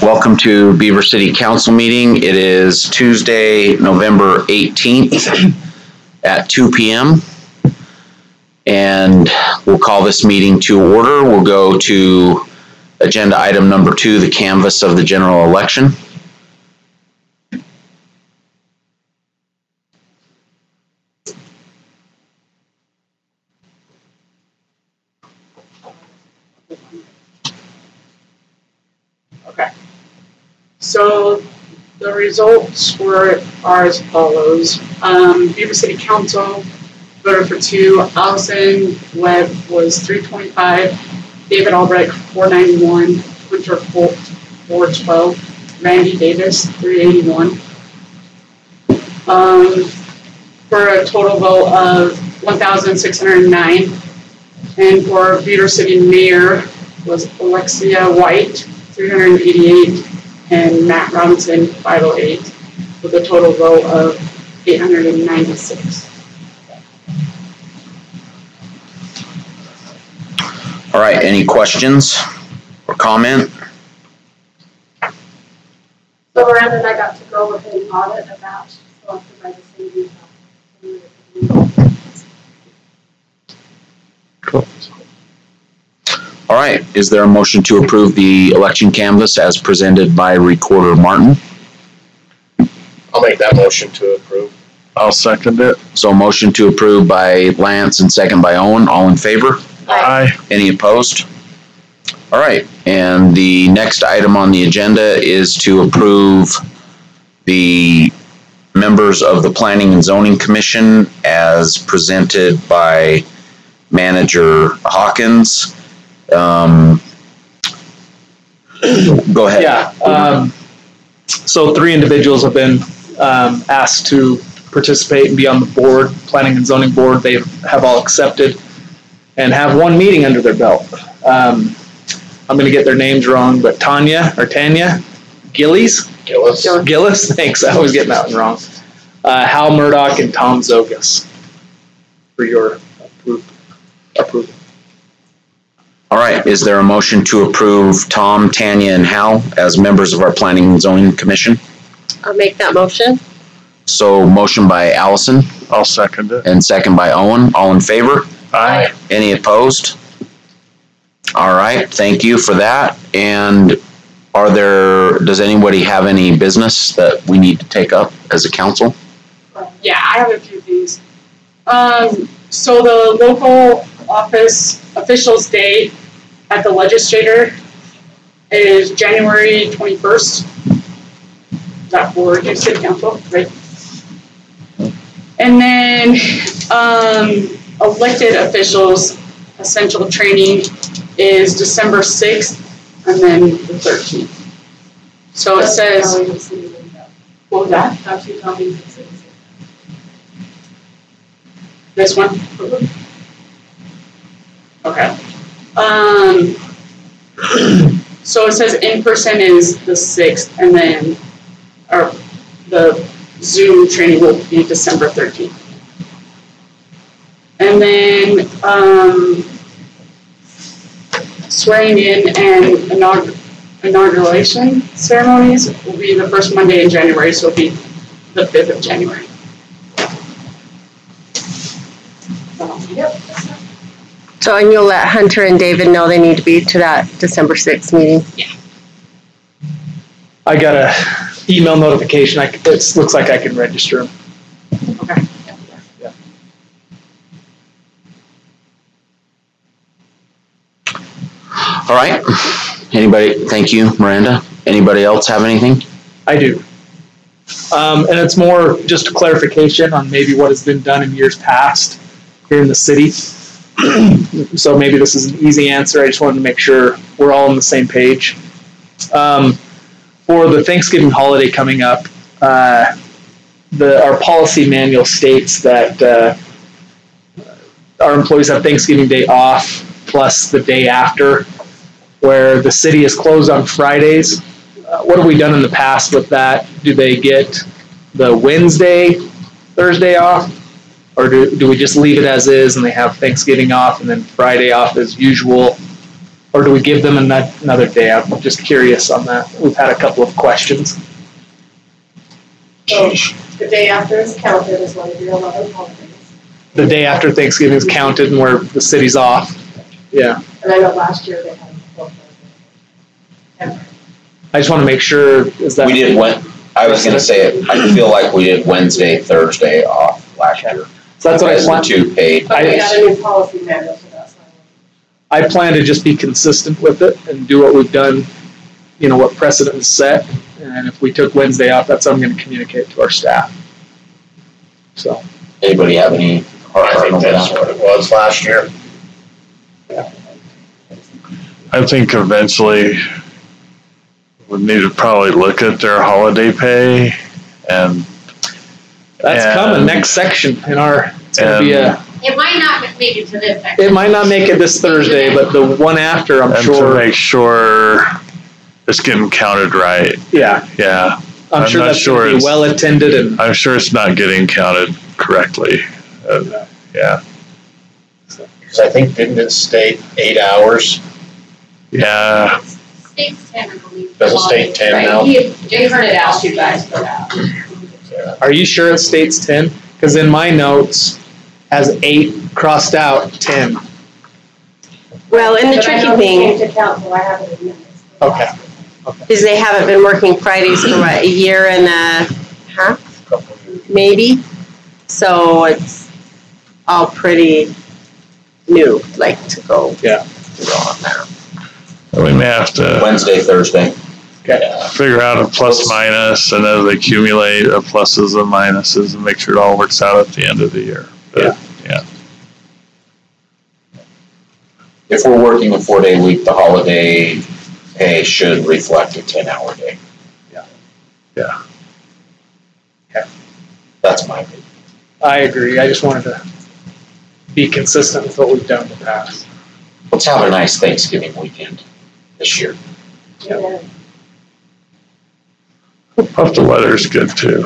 Welcome to Beaver City Council meeting. It is Tuesday, November 18th at 2 p.m. And we'll call this meeting to order. We'll go to agenda item number 2, the canvass of the general election. So the results are as follows. Beaver City Council voted for 2. Allison Webb was 325, David Albrecht 491, Hunter 412, Randy Davis 381. For a total vote of 1,609. And for Beaver City Mayor was Alexia White 388. And Matt Robinson, 508, with a total vote of 896. All right, any questions or comment? So Miranda and I got to go with an audit of that selected by the city. Cool. All right, is there a motion to approve the election canvass as presented by Recorder Martin? I'll make that motion to approve. I'll second it. So motion to approve by Lance and second by Owen. All in favor? Aye. Any opposed? All right, and the next item on the agenda is to approve the members of the Planning and Zoning Commission as presented by Manager Hawkins. Go ahead. Yeah. So 3 individuals have been asked to participate and be on the board, Planning and Zoning Board. They have all accepted and have 1 meeting under their belt. I'm going to get their names wrong, but Tanya Gillis, thanks. I was getting that one wrong. Hal Murdoch and Tom Zogas for your approval. All right, is there a motion to approve Tom, Tanya, and Hal as members of our Planning and Zoning Commission? I'll make that motion. So motion by Allison. I'll second it. And second by Owen. All in favor? Aye. Any opposed? All right, thank you for that. And does anybody have any business that we need to take up as a council? Yeah, I have a few things. So the local office officials' day at the legislature is January 21st. That for your city council, right? And then elected officials' essential training is December 6th and then the 13th. So it says, what was that? This one? Okay. So it says in person is the 6th, and then the Zoom training will be December 13th. And then swearing in and inauguration ceremonies will be the first Monday in January, so it'll be the 5th of January. Yep. So, and you'll let Hunter and David know they need to be to that December 6th meeting? Yeah. I got a email notification. It looks like I can register them. Okay. Yeah. All right. Anybody? Thank you, Miranda. Anybody else have anything? I do. And it's more just a clarification on maybe what has been done in years past here in the city. So maybe this is an easy answer. I just wanted to make sure we're all on the same page. For the Thanksgiving holiday coming up, our policy manual states that our employees have Thanksgiving Day off plus the day after, where the city is closed on Fridays. What have we done in the past with that? Do they get the Wednesday, Thursday off? Or do we just leave it as is and they have Thanksgiving off and then Friday off as usual? Or do we give them another day? I'm just curious on that. We've had a couple of questions. So the day after is counted as one of your 11 holidays. The day after Thanksgiving is counted and where the city's off. Yeah. And I know last year they had both those. I just want to make sure, is that? We did I was gonna say it, I feel like we did Wednesday, Thursday off last year. So that's what I As the plan. two paid. But we got a new policy manual, so that's why. I plan to just be consistent with it and do what we've done, what precedent is set. And if we took Wednesday off, that's how I'm going to communicate to our staff. So, Anybody have any? I think that's what it was last year. I think eventually we need to probably look at their holiday pay and. that's and- coming, next section in it's going to be It might not make it to this section. it might not make it this Thursday, but the one after, I'm And to sure. make sure it's getting counted right. Yeah, Yeah, I'm I'm sure not that's sure going to be it's- well attended and, I'm sure it's not getting counted correctly. Yeah, Because I think, didn't it state 8 hours? yeah. State's 10, I believe. Does it state 10 Right. now? They printed out, you guys put out. are you sure it states 10? Because in my notes, has 8 crossed out 10. Well, and the But I tricky know they thing came to council, I have it in minutes. Okay. is they haven't been working Fridays for what, a year and a half, maybe? So it's all pretty new, like to go. Yeah. on there. We may have to Wednesday, Thursday. figure out a plus minus and as they accumulate pluses and minuses and make sure it all works out at the end of the year. But, yeah. If we're working a 4-day week, the holiday pay should reflect a 10-hour day. Yeah. Okay. That's my opinion. I agree. I just wanted to be consistent with what we've done in the past. Let's have a nice Thanksgiving weekend this year. Yeah. Hope the weather's good too.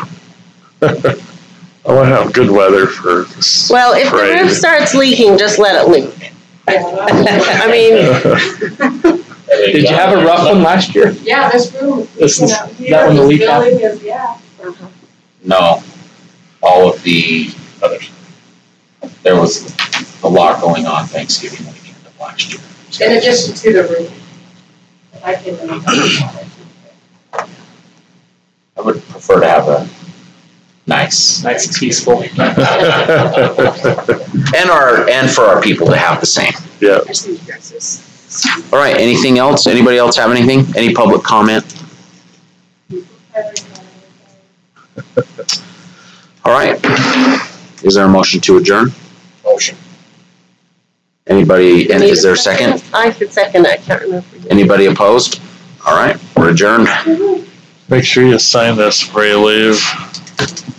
I want to have good weather for this Well, if the parade. roof starts leaking, just let it leak. I mean, Did you have a rough one last year? Yeah, this room. This is- That that one the week after? Is, yeah. No, all of the others. There was a lot going on Thanksgiving weekend of last year. In addition to the roof. I can remember. I would prefer to have a nice, Nice, peaceful. and for our people to have the same. Yeah. All right, anything else? Anybody else have anything? Any public comment? All right. Is there a motion to adjourn? Motion. Anybody, and is there a second? I could second, I can't remember. Anybody opposed? All right, we're adjourned. Make sure you sign this before you leave.